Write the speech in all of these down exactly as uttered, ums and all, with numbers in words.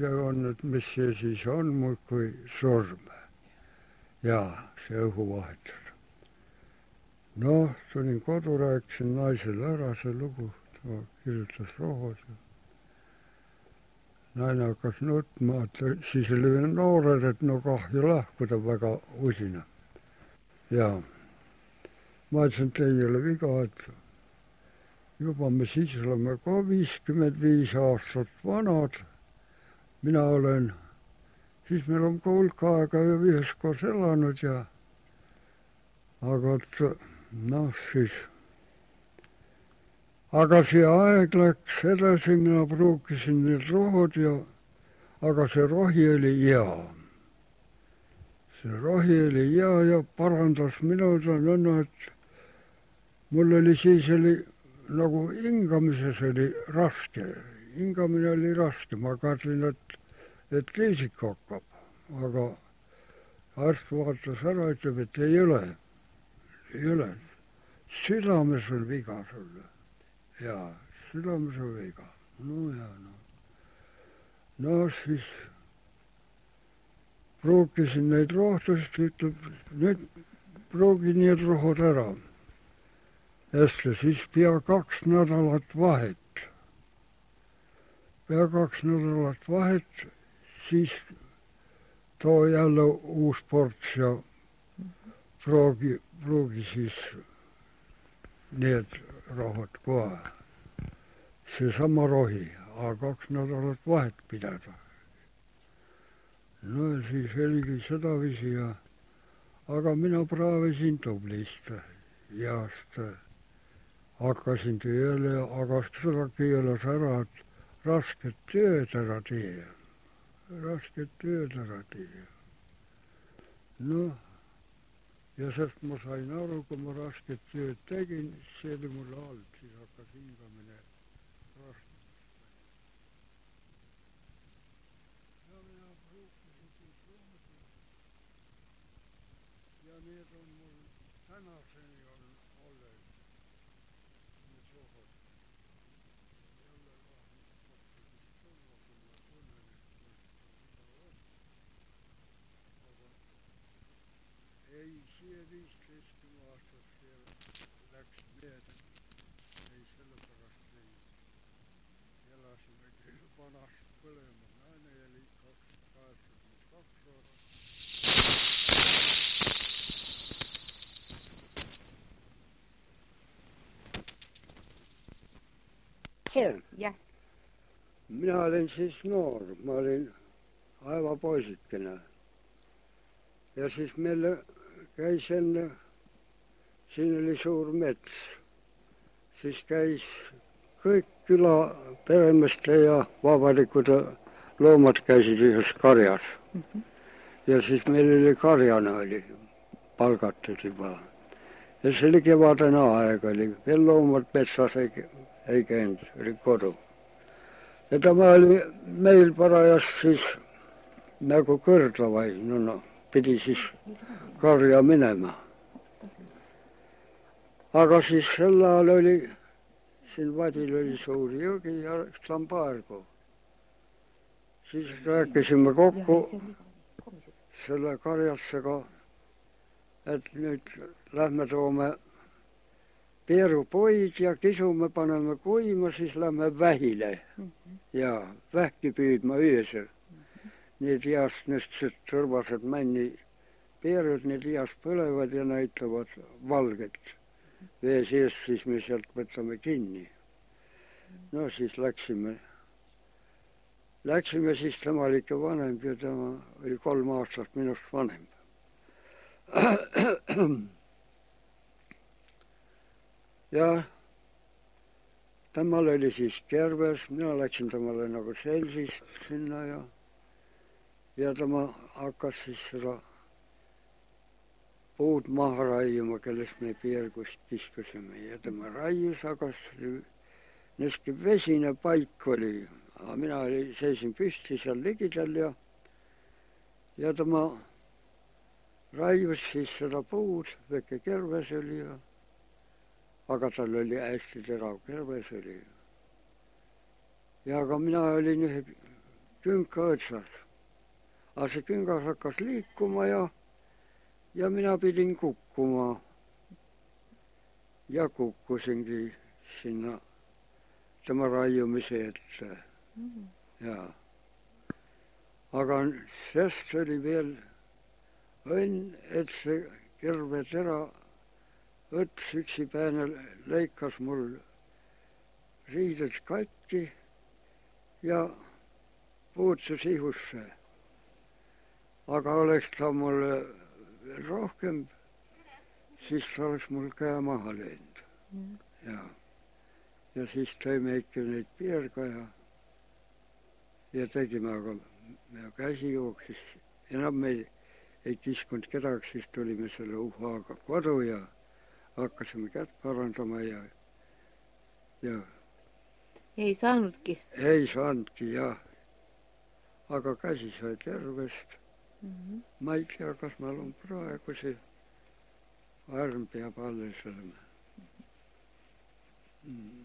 ja on, et mis see siis on muud kui surm. Jaa, see õhuvahetus. Noh, tulin kodu, rääkisin naisele ära see lugu, ta kirjutas rohud. Naine hakkas nutma, et siis oli noored, et no kahju lahkuda väga usina. Jaa, ma ütlesin, et ei ole viga, et juba me siis oleme ka viiskümmend viis aastat vanad. Mina olen, siis meil on ka hulk aega ju üheskoos elanud ja aga et noh, siis aga see aeg läks edasi, mina pruukisin need rohud ja aga see rohi oli hea. See rohi oli hea ja parandas minuga nõnda, et mul oli siis oli nagu hingamises oli raske, hingamine oli raske, ma kartsin, et, et kriisik hakkab, aga arst vaatas ära, ütleb, et ei ole, ei ole, südames on viga sulle. Jaa, südames on viga, no ja no. No siis pruukisin neid rohtusid, ütleb, nüüd pruugi need rohud ära. Hästi, siis pea kaks nädalat vahet. Pea kaks nädalat vahet, siis too jälle uus ports ja proogi, proogi siis need rohud kohe. Seesama rohi, aga kaks nädalat vahet pidada. No ja siis oligi sedaviisi ja aga mina praavisin tublisti ja hakkasin tööle ja aga seda keelas ära, et rasket tööd ära tee. Rasket tööd ära tee. Noh, ja sest ma sain aru, kui ma rasket tööd tegin, see oli mul halb, siis hakkas hingamine raskeks. Ja mina pruukisin siis rohud ja need on mul tänaseni on olles. Ei, see viisteist aastat seal läks mööda. Ei sellepärast ei. Elasime küll vanast põlema. Naine oli kaheksakümmend kaks aastat. Jah. Minä olin siis noor, mä olin aivan poisikkeena. Ja siis meillä käis enne, siinä oli suur mets. Siis käis kõik küla peremeste ja vabarikud loomad käisid yhdessä karjas. Mm-hmm. Ja siis meillä oli karjana oli palkattu juba. Ja se oli kevadena aika, eli veel loomad metsas ei, ei käynyt, oli kodu. Ja tämä oli meil parajasti siis nagu kõrdla vai, no no, pidi siis karja minema. Aga siis sel ajal oli, siin vadil oli suuri jõgi ja Stambaargu. Siis rääkisime kokku selle karjassega, et nüüd lähme toome peerupoid ja kisume paneme kuima, siis lähme vähile. Mm-hmm. Ja vähki püüdma öösel. Mm-hmm. Need iast nüstsed tõrvased männi peerud, need iast põlevad ja näitavad valget. Mm-hmm. Vee sees siis me sealt võtame kinni. Mm-hmm. No siis läksime. Läksime siis, tema oli ikka vanem ja tema oli kolm aastat minust vanem. Ja temal oli siis kerves, mina läksin temale nagu selsist sinna ja ja tema hakkas siis seda puud maha raiuma, kellest me peergust kiskusime ja tema raius, aga niisugune vesine paik oli. Mina oli, seisin püsti seal ligidal ja ja tema raius siis seda puud, väike kerves oli ja aga tal oli hästi terav kerves oli. Ja aga mina olin ühe künka otsas. Aga see küngas hakkas liikuma ja, ja mina pidin kukkuma. Ja kukkusingi sinna tema raiumise ette. Mm. Ja. Aga sest oli veel õnn, et see kirvetera õts üksipäine lõikas mul riided katki ja puutsus ihusse. Aga oleks ta mul veel rohkem, siis ta oleks mul käe maha löönud. Mm. Ja. Ja siis tõime ikka neid piirga ja, ja tegime, aga me käsi jooksis. Enam me ei, ei kiskunud kedagi, siis tulime selle uhaaga kodu ja hakkasime kätt parandama ja, ja Ei saanudki. ei saanudki, jah. Aga käsi sai tervest. Mm-hmm. Ma ei tea, kas meil on praegu see arm peab alles olema. Mm.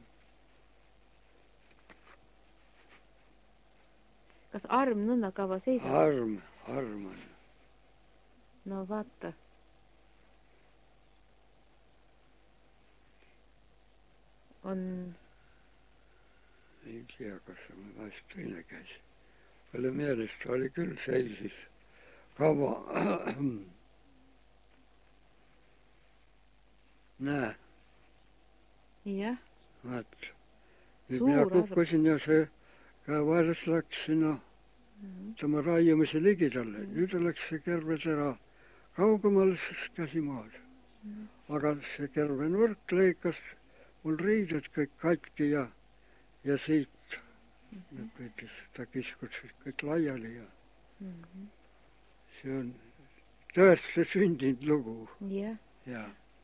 Kas arm nõnda kaua seisab? Arm, arm on. No vaata. On... Ei tea, kas on vast teine käsi. Palju meelest oli küll seisis kaua. Näe. Jah. Vaat. Nüüd Suur mina arv. kukkusin ja see käevaeres läks sinna Mm-hmm. tema raiumise ligitalle. Nüüd läks see kervetera kaugemale, siis käsi maad. Mm-hmm. Aga see kervenurk lõikas mul riided kõik katki ja, ja siit nüüd võttis ta kiskus kõik laiali ja Mm-hmm. see on tõesti sündinud lugu. Jah. Ja.